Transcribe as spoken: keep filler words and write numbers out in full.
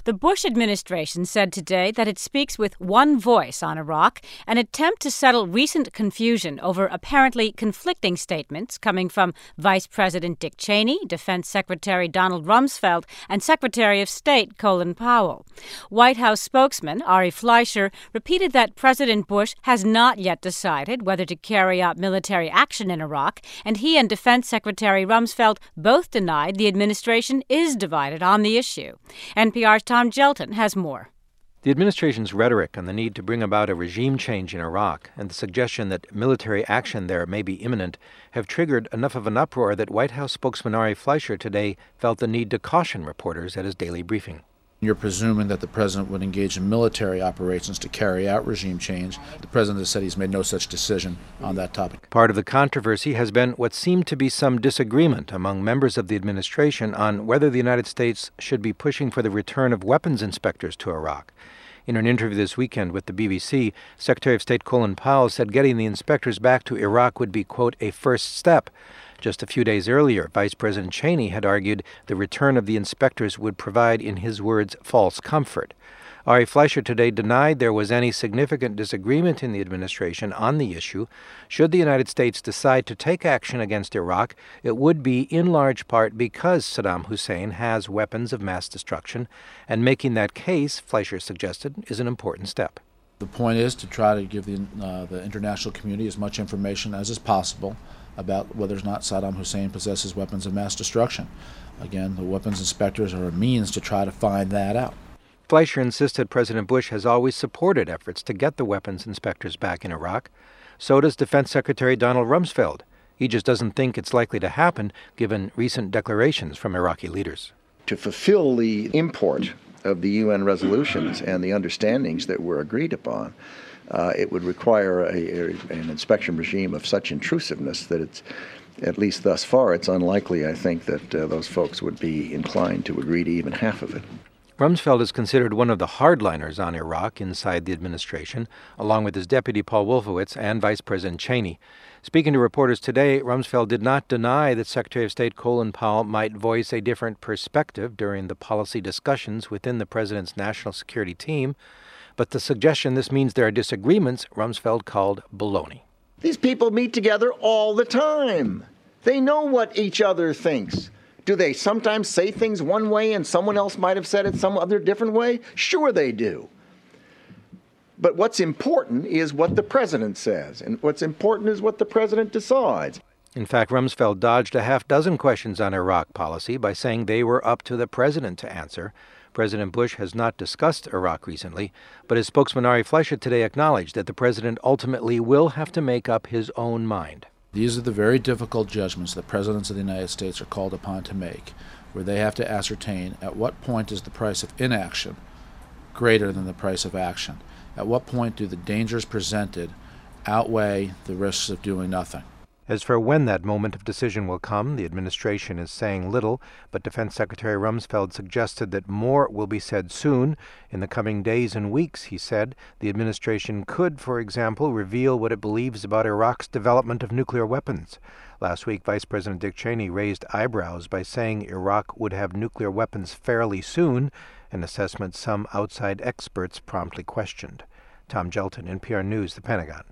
The Bush administration said today that it speaks with one voice on Iraq, an attempt to settle recent confusion over apparently conflicting statements coming from Vice President Dick Cheney, Defense Secretary Donald Rumsfeld, and Secretary of State Colin Powell. White House spokesman Ari Fleischer repeated that President Bush has not yet decided whether to carry out military action in Iraq, and he and Defense Secretary Rumsfeld both denied the administration is divided on the issue. N P R's Tom Gelton has more. The administration's rhetoric on the need to bring about a regime change in Iraq and the suggestion that military action there may be imminent have triggered enough of an uproar that White House spokesman Ari Fleischer today felt the need to caution reporters at his daily briefing. You're presuming that the president would engage in military operations to carry out regime change. The president has said he's made no such decision on that topic. Part of the controversy has been what seemed to be some disagreement among members of the administration on whether the United States should be pushing for the return of weapons inspectors to Iraq. In an interview this weekend with the B B C, Secretary of State Colin Powell said getting the inspectors back to Iraq would be, quote, a first step. Just a few days earlier, Vice President Cheney had argued the return of the inspectors would provide, in his words, false comfort. Ari Fleischer today denied there was any significant disagreement in the administration on the issue. Should the United States decide to take action against Iraq, it would be in large part because Saddam Hussein has weapons of mass destruction, and making that case, Fleischer suggested, is an important step. The point is to try to give the, uh, the international community as much information as is possible about whether or not Saddam Hussein possesses weapons of mass destruction. Again, the weapons inspectors are a means to try to find that out. Fleischer insisted President Bush has always supported efforts to get the weapons inspectors back in Iraq. So does Defense Secretary Donald Rumsfeld. He just doesn't think it's likely to happen, given recent declarations from Iraqi leaders. To fulfill the import of the U N resolutions and the understandings that were agreed upon, Uh, it would require a, a, an inspection regime of such intrusiveness that it's, at least thus far, it's unlikely, I think, that uh, those folks would be inclined to agree to even half of it. Rumsfeld is considered one of the hardliners on Iraq inside the administration, along with his deputy Paul Wolfowitz and Vice President Cheney. Speaking to reporters today, Rumsfeld did not deny that Secretary of State Colin Powell might voice a different perspective during the policy discussions within the president's national security team. But the suggestion this means there are disagreements, Rumsfeld called baloney. These people meet together all the time. They know what each other thinks. Do they sometimes say things one way and someone else might have said it some other different way? Sure they do. But what's important is what the president says, and what's important is what the president decides. In fact, Rumsfeld dodged a half dozen questions on Iraq policy by saying they were up to the president to answer. President Bush has not discussed Iraq recently, but his spokesman Ari Fleischer today acknowledged that the president ultimately will have to make up his own mind. These are the very difficult judgments that presidents of the United States are called upon to make, where they have to ascertain at what point is the price of inaction greater than the price of action. At what point do the dangers presented outweigh the risks of doing nothing? As for when that moment of decision will come, the administration is saying little, but Defense Secretary Rumsfeld suggested that more will be said soon. In the coming days and weeks, he said, the administration could, for example, reveal what it believes about Iraq's development of nuclear weapons. Last week, Vice President Dick Cheney raised eyebrows by saying Iraq would have nuclear weapons fairly soon, an assessment some outside experts promptly questioned. Tom Gelton, N P R News, The Pentagon.